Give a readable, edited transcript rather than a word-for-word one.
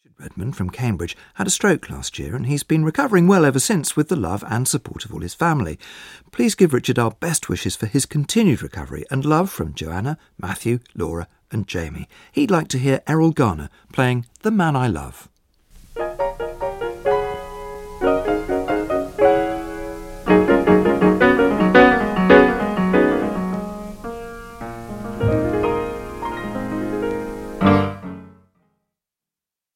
Redmond from Cambridge had a stroke last year and he's been recovering well ever since with the love and support of all his family. Please give Richard our best wishes for his continued recovery and love from Joanna, Matthew, Laura and Jamie. He'd like to hear Errol Garner playing The Man I Love.